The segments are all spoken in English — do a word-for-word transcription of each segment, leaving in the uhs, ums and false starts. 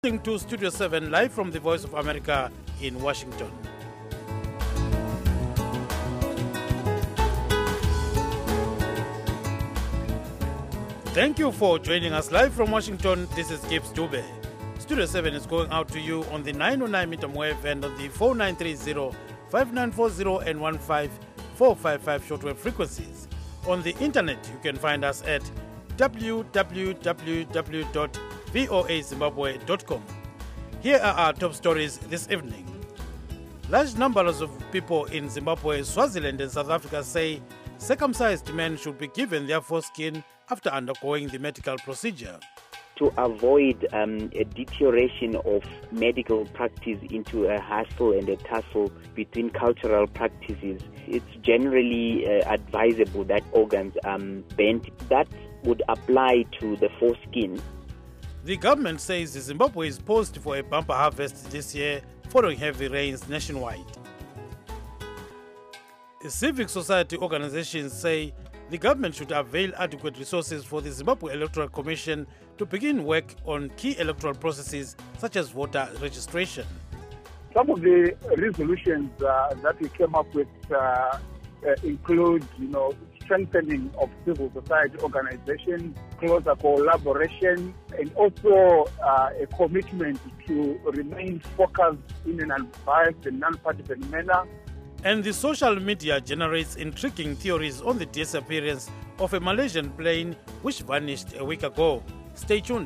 Listening to Studio seven live from the Voice of America in Washington. Thank you for joining us live from Washington. This is Gibbs Dube. Studio seven is going out to you on the nine oh nine meter wave and on the four nine three zero, five nine four zero and one five four five five shortwave frequencies. On the internet, you can find us at w w w w dot voa zimbabwe dot com. Here are our top stories this evening. Large numbers of people in Zimbabwe, Swaziland and South Africa say circumcised men should be given their foreskin after undergoing the medical procedure. To avoid um, a deterioration of medical practice into a hassle and a tussle between cultural practices, it's generally uh, advisable that organs are um, bent. That would apply to the foreskin. The government says Zimbabwe is poised for a bumper harvest this year following heavy rains nationwide. Civic society organizations say the government should avail adequate resources for the Zimbabwe Electoral Commission to begin work on key electoral processes such as voter registration. Some of the resolutions uh, that we came up with uh, uh, include, you know, strengthening of civil society organizations, closer collaboration, and also uh, a commitment to remain focused in an unbiased and non-partisan manner. And the social media generates intriguing theories on the disappearance of a Malaysian plane which vanished a week ago. Stay tuned.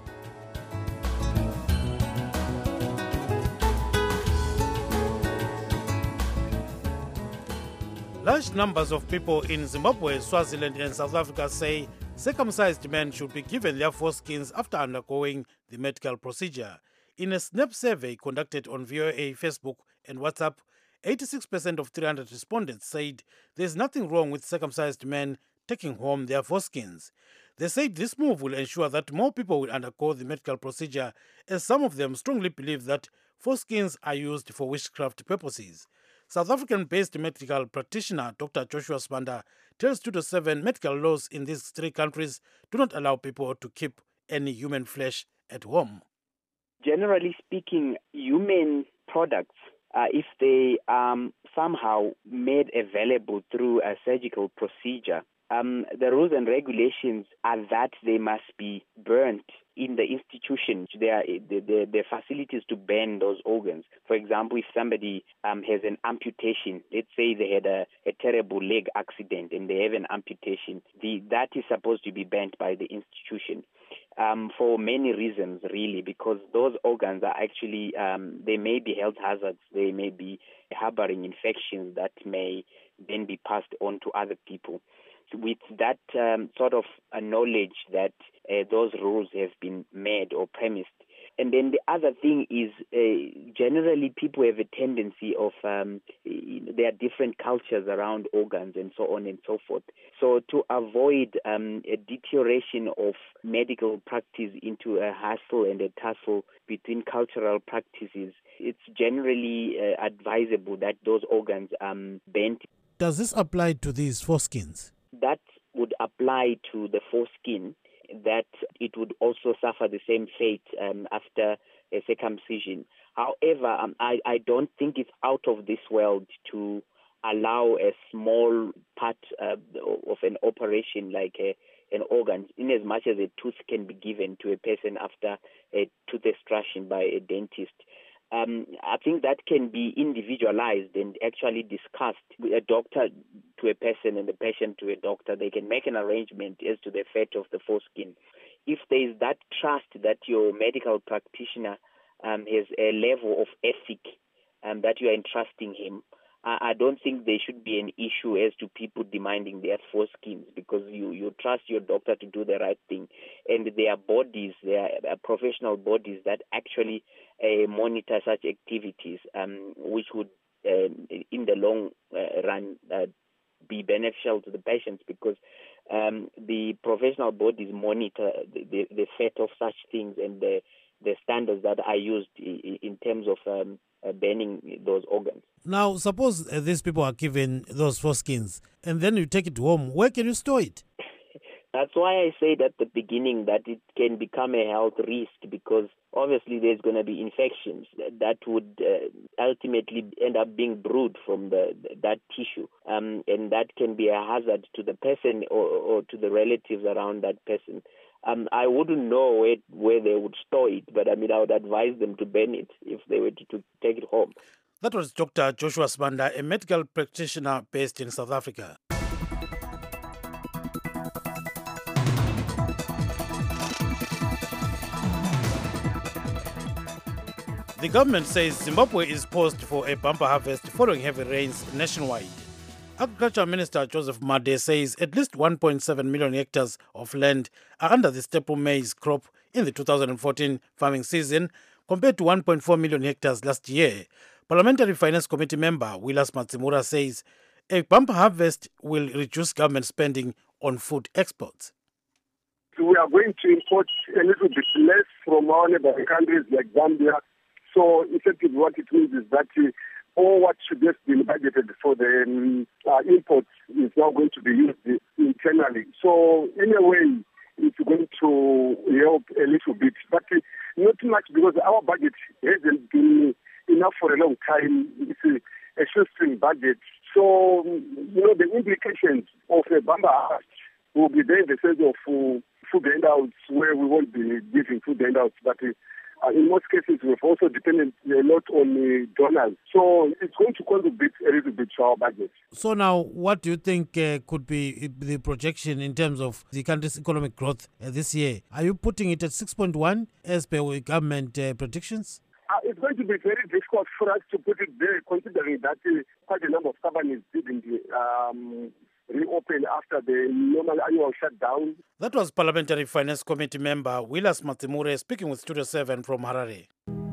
Large numbers of people in Zimbabwe, Swaziland and South Africa say circumcised men should be given their foreskins after undergoing the medical procedure. In a Snap survey conducted on V O A Facebook and WhatsApp, eighty-six percent of three hundred respondents said there's nothing wrong with circumcised men taking home their foreskins. They said this move will ensure that more people will undergo the medical procedure, as some of them strongly believe that foreskins are used for witchcraft purposes. South African-based medical practitioner Doctor Joshua Spanda tells Studio seven medical laws in these three countries do not allow people to keep any human flesh at home. Generally speaking, human products, uh, if they are um, somehow made available through a surgical procedure, um, the rules and regulations are that they must be burnt in the institution. There are the, the, the facilities to burn those organs. For example, if somebody um, has an amputation, let's say they had a, a terrible leg accident and they have an amputation, the, that is supposed to be burnt by the institution. Um, for many reasons, really, because those organs are actually, um, they may be health hazards, they may be harboring infections that may then be passed on to other people. With that um, sort of uh, knowledge that uh, those rules have been made or premised. And then the other thing is uh, generally people have a tendency of, um, there are different cultures around organs and so on and so forth. So to avoid um, a deterioration of medical practice into a hassle and a tussle between cultural practices, it's generally uh, advisable that those organs are um, bent. Does this apply to these foreskins? That would apply to the foreskin, that it would also suffer the same fate um, after a circumcision. However, um, I, I don't think it's out of this world to allow a small part uh, of an operation like a, an organ, in as much as a tooth can be given to a person after a tooth extraction by a dentist. Um, I think that can be individualized and actually discussed with a doctor to a person and a patient to a doctor. They can make an arrangement as to the fate of the foreskin. If there is that trust that your medical practitioner um, has a level of ethic um, that you are entrusting him, I don't think there should be an issue as to people demanding their foreskins, because you, you trust your doctor to do the right thing. And there are bodies, there are professional bodies that actually uh, monitor such activities, um, which would, uh, in the long uh, run, uh, be beneficial to the patients, because um, the professional bodies monitor the, the, the fate of such things and the, the standards that are used in, in terms of um, uh, banning those organs. Now, suppose uh, these people are given those foreskins and then you take it home. Where can you store it? That's why I said at the beginning that it can become a health risk, because obviously there's going to be infections that would uh, ultimately end up being brewed from the, that tissue. Um, and that can be a hazard to the person or, or to the relatives around that person. Um, I wouldn't know where, where they would store it, but I mean, I would advise them to burn it if they were to, to take it home. That was Doctor Joshua Sibanda, a medical practitioner based in South Africa. The government says Zimbabwe is poised for a bumper harvest following heavy rains nationwide. Agriculture Minister Joseph Made says at least one point seven million hectares of land are under the staple maize crop in the two thousand fourteen farming season, compared to one point four million hectares last year. Parliamentary Finance Committee member Wilas Matsimura says a bumper harvest will reduce government spending on food exports. We are going to import a little bit less from our neighboring countries like Zambia. So effectively what it means is that uh, all what should have been budgeted for the um, uh, imports is now going to be used internally. So in a way, it's going to help a little bit, but uh, not too much, because our budget hasn't been enough for a long time. It's a, a shoestring budget. So, you know, the implications of a bumper harvest will be there in the sense of uh, food handouts, where we won't be giving food handouts, but uh, Uh, in most cases, we've also depended a lot on uh, donors. So it's going to contribute a little bit to our budget. So now, what do you think uh, could be the projection in terms of the country's economic growth uh, this year? Are you putting it at six point one as per government uh, predictions? Uh, it's going to be very difficult for us to put it there, considering that uh, quite a number of companies didn't um, reopen after the normal annual shutdown. That was Parliamentary Finance Committee member Wilas Matsimura speaking with Studio seven from Harare.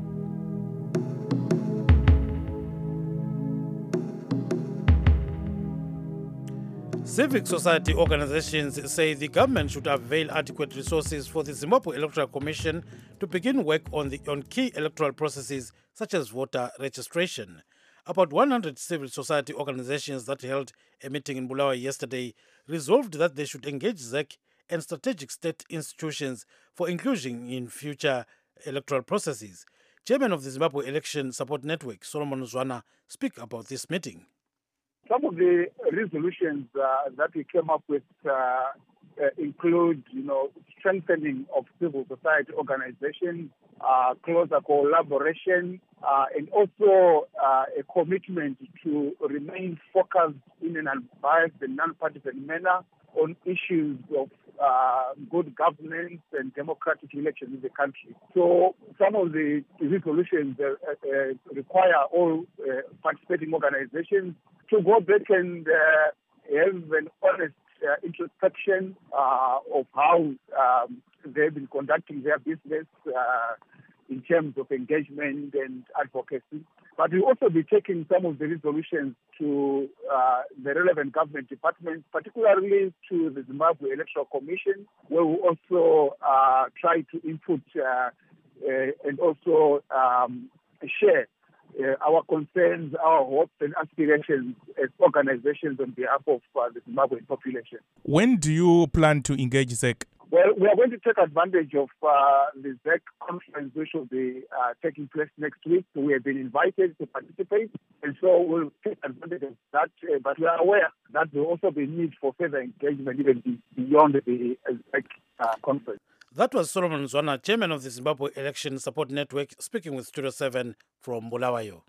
Civic society organizations say the government should avail adequate resources for the Zimbabwe Electoral Commission to begin work on, the, on key electoral processes such as voter registration. About one hundred civil society organizations that held a meeting in Bulawayo yesterday resolved that they should engage Z E C and strategic state institutions for inclusion in future electoral processes. Chairman of the Zimbabwe Election Support Network, Solomon Zwana, speak about this meeting. Some of the resolutions uh, that we came up with uh, uh, include, you know, strengthening of civil society organizations, uh, closer collaboration, uh, and also uh, a commitment to remain focused in an unbiased and non-partisan manner on issues of uh, good governance and democratic elections in the country. So some of the resolutions uh, uh, require all uh, participating organizations to go back and uh, have an honest uh, introspection uh, of how um, they've been conducting their business uh, in terms of engagement and advocacy. But we'll also be taking some of the resolutions to uh, the relevant government departments, particularly to the Zimbabwe Electoral Commission, where we also uh, try to input uh, uh, and also um, share Uh, our concerns, our hopes and aspirations as organizations on behalf of uh, the Zimbabwean population. When do you plan to engage Z E C? Well, we are going to take advantage of uh, the Z E C conference, which will be uh, taking place next week. So we have been invited to participate, and so we'll take advantage of that. Uh, but we are aware that there will also be need for further engagement even beyond the uh, Z E C uh, conference. That was Solomon Zwana, chairman of the Zimbabwe Election Support Network, speaking with Studio seven from Bulawayo.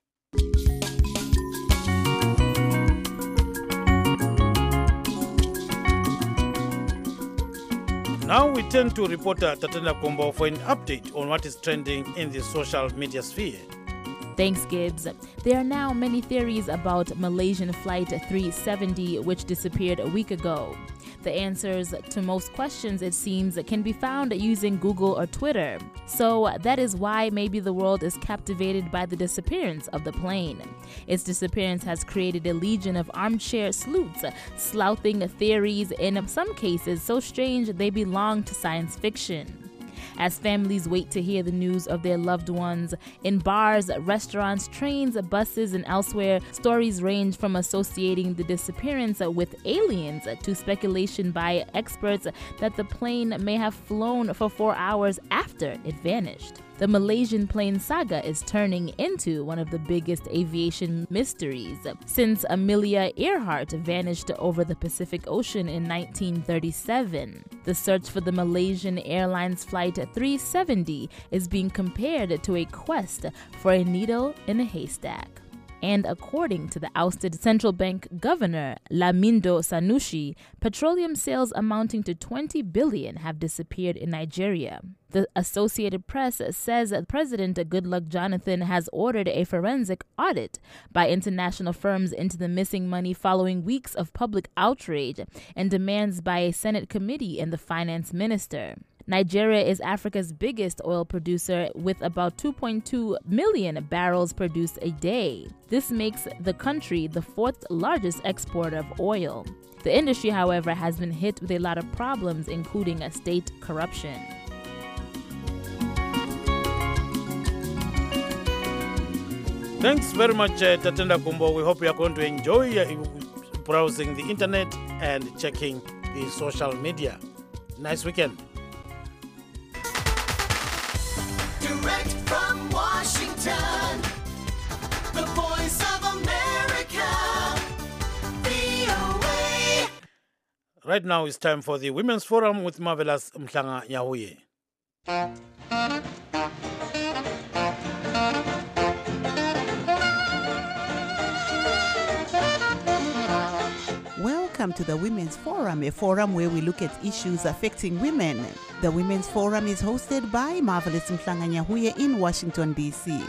Now we turn to reporter Tatenda Kombo for an update on what is trending in the social media sphere. Thanks, Gibbs. There are now many theories about Malaysian Flight three seventy, which disappeared a week ago. The answers to most questions, it seems, can be found using Google or Twitter. So that is why maybe the world is captivated by the disappearance of the plane. Its disappearance has created a legion of armchair sleuths, sloughing theories, in some cases so strange they belong to science fiction. As families wait to hear the news of their loved ones, in bars, restaurants, trains, buses, and elsewhere, stories range from associating the disappearance with aliens to speculation by experts that the plane may have flown for four hours after it vanished. The Malaysian plane saga is turning into one of the biggest aviation mysteries since Amelia Earhart vanished over the Pacific Ocean in nineteen thirty-seven. The search for the Malaysian Airlines Flight three seventy is being compared to a quest for a needle in a haystack. And according to the ousted central bank governor, Lamindo Sanusi, petroleum sales amounting to twenty billion dollars have disappeared in Nigeria. The Associated Press says that President Goodluck Jonathan has ordered a forensic audit by international firms into the missing money following weeks of public outrage and demands by a Senate committee and the finance minister. Nigeria is Africa's biggest oil producer with about two point two million barrels produced a day. This makes the country the fourth largest exporter of oil. The industry, however, has been hit with a lot of problems, including a state corruption. Thanks very much, uh, Tatenda Kumbo. We hope you are going to enjoy uh, browsing the internet and checking the social media. Nice weekend. Direct from Washington, the voice of America, V O A. Right now it's time for the Women's Forum with Marvelous Mhlanga Nyahuye. Welcome to the Women's Forum, a forum where we look at issues affecting women. The Women's Forum is hosted by Marvelous Mhlanga Nyahuye in Washington, D C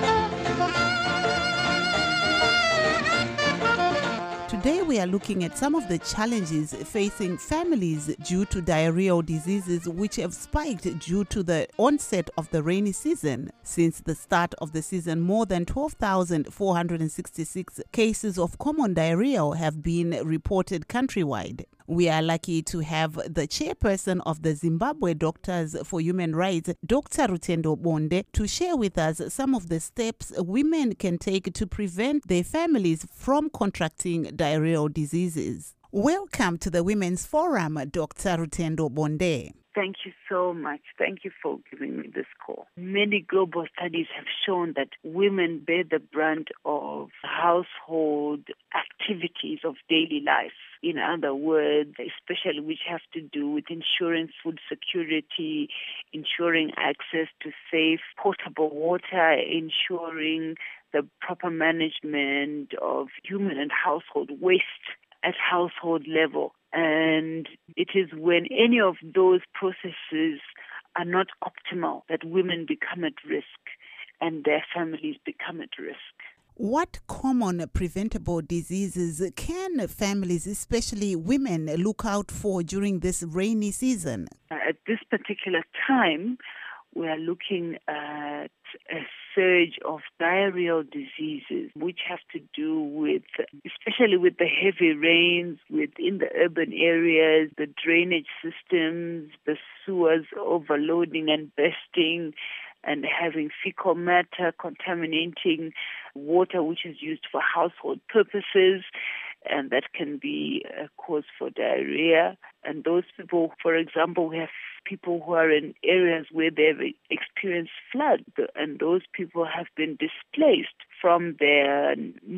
Today we are looking at some of the challenges facing families due to diarrheal diseases which have spiked due to the onset of the rainy season. Since the start of the season, more than twelve thousand four hundred sixty-six cases of common diarrhea have been reported countrywide. We are lucky to have the chairperson of the Zimbabwe Doctors for Human Rights, Doctor Rutendo Bonde, to share with us some of the steps women can take to prevent their families from contracting diarrheal diseases. Welcome to the Women's Forum, Doctor Rutendo Bonde. Thank you so much. Thank you for giving me this call. Many global studies have shown that women bear the brunt of household activities of daily life. In other words, especially which have to do with ensuring food security, ensuring access to safe, potable water, ensuring the proper management of human and household waste at household level. And it is when any of those processes are not optimal that women become at risk and their families become at risk. What common preventable diseases can families, especially women, look out for during this rainy season? At this particular time, we are looking at a surge of diarrheal diseases, which have to do with, especially with the heavy rains within the urban areas, the drainage systems, the sewers overloading and bursting, and having fecal matter contaminating water which is used for household purposes, and that can be a cause for diarrhea. And those people, for example, we have people who are in areas where they've experienced flood, and those people have been displaced from their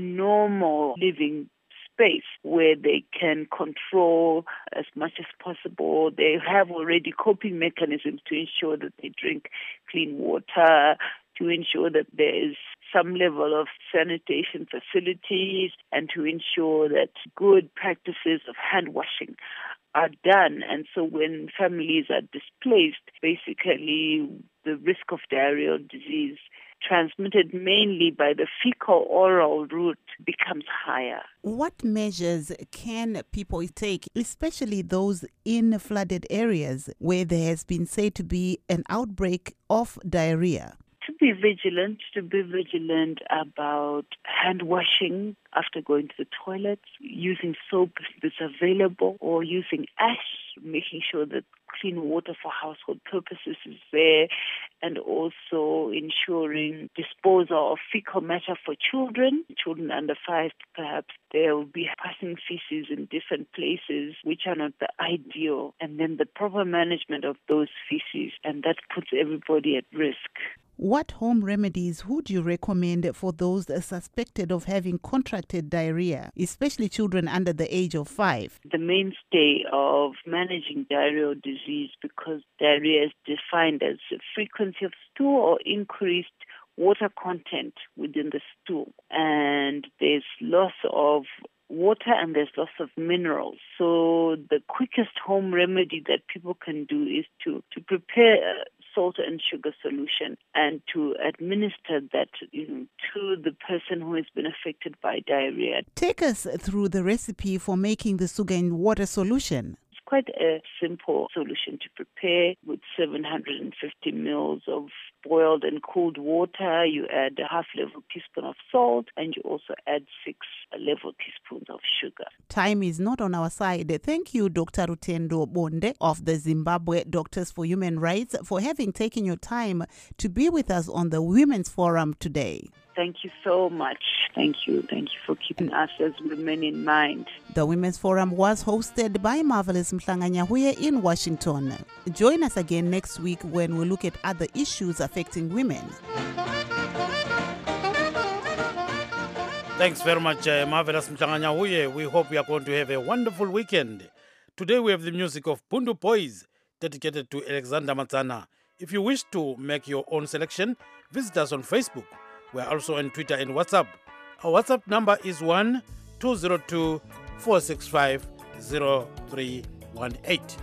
normal living space where they can control as much as possible. They have already coping mechanisms to ensure that they drink clean water, to ensure that there is some level of sanitation facilities, and to ensure that good practices of hand washing are done. And so when families are displaced, basically the risk of diarrheal disease transmitted mainly by the fecal-oral route becomes higher. What measures can people take, especially those in flooded areas where there has been said to be an outbreak of diarrhea? To be vigilant, to be vigilant about hand washing after going to the toilet, using soap that's available, or using ash, making sure that clean water for household purposes is there, and also ensuring disposal of fecal matter for children. Children under five, perhaps they will be passing feces in different places which are not the ideal, and then the proper management of those feces, and that puts everybody at risk. What home remedies would you recommend for those suspected of having contracted diarrhea, especially children under the age of five? The mainstay of managing diarrheal disease, because diarrhea is defined as frequency of stool or increased water content within the stool, and there's loss of water and there's loss of minerals. So the quickest home remedy that people can do is to, to prepare a salt and sugar solution and to administer that, you know, to the person who has been affected by diarrhea. Take us through the recipe for making the sugar and water solution. Quite a simple solution to prepare with seven hundred fifty mils of boiled and cooled water. You add a half level teaspoon of salt and you also add six level teaspoons of sugar. Time is not on our side. Thank you, Doctor Rutendo Bonde of the Zimbabwe Doctors for Human Rights, for having taken your time to be with us on the Women's Forum today. Thank you so much. Thank you. Thank you for keeping us as women in mind. The Women's Forum was hosted by Marvelous Mhlanganyahuye in Washington. Join us again next week when we look at other issues affecting women. Thanks very much, uh, Marvelous Mhlanganyahuye. We hope you are going to have a wonderful weekend. Today we have the music of Pundu Boys, dedicated to Alexander Mazana. If you wish to make your own selection, visit us on Facebook. We are also on Twitter and WhatsApp. Our WhatsApp number is one two zero two four six five zero three one eight.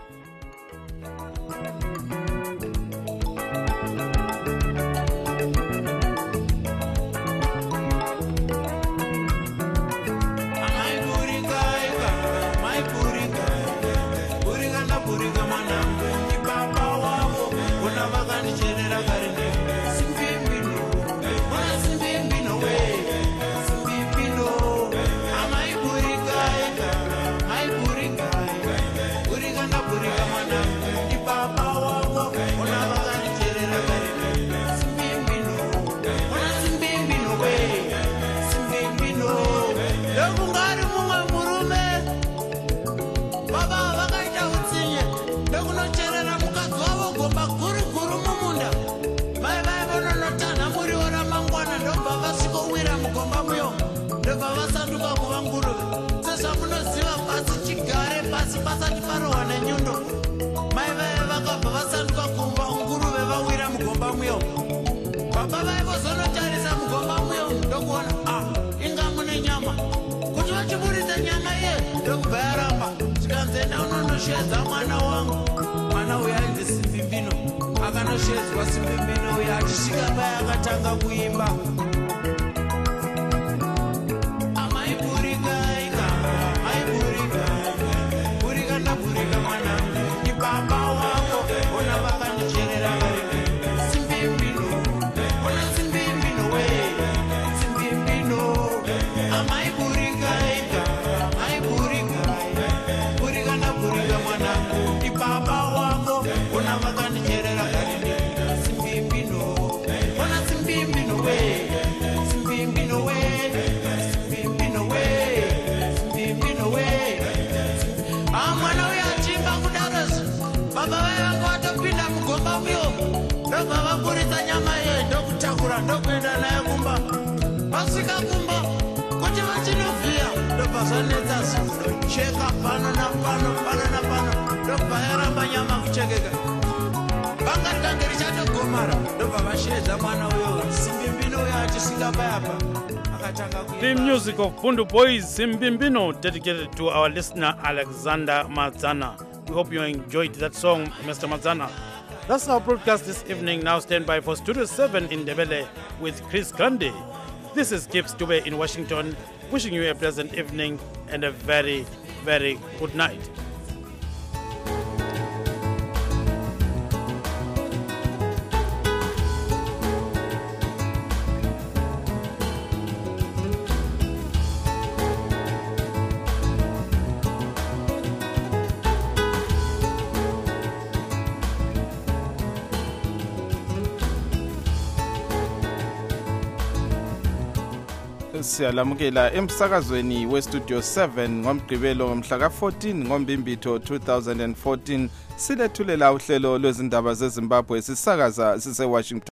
Sheza mwana wangu mwana uyaenze simbimbino akanoshezwa simbimbino uyachishika baya akatanga kuimba amaipurika ika amaipurika purika ndapurika mwana ni baba wako ona vakandicherera simbimbino ona simbimbino we simbimbino amaipurika ika amaipurika purika ndapurika mwana ni baba wako ona vakandicherera simbimbino ona simbimbino we simbimbino we simbimbino we simbimbino we amwana uyachimba kudarozo baba vangu vatopinda mugomba muyomo ndobva vaburitsa nyama ye ndokutakura ndokuenda naye kumba vasvika kumba kuti vachinovhiya ndobva zvanetsa zudo cheka pano napano pano napano ndobva yaramba nyama kuchekeka vanga rikange richatogomara ndobva vashedza mwana uyo simbimbino uyo achisingapayapa akatanga kuimba. The music of Pundu Boys, Simbimbino, dedicated to our listener Alexander Mazana. We hope you enjoyed that song, Mister Mazana. That's our broadcast this evening. Now stand by for Studio seven in Ndebele with Chris Grande. This is Gibbs Dube in Washington, wishing you a pleasant evening and a very, very good night. Siyalamukela emsakazweni westudio seven ngomgqibelo mhla ka fourteen ngoMbimbitho two thousand fourteen silethulela uhlelo lwezindaba zeZimbabwe sisakaza sise Washington.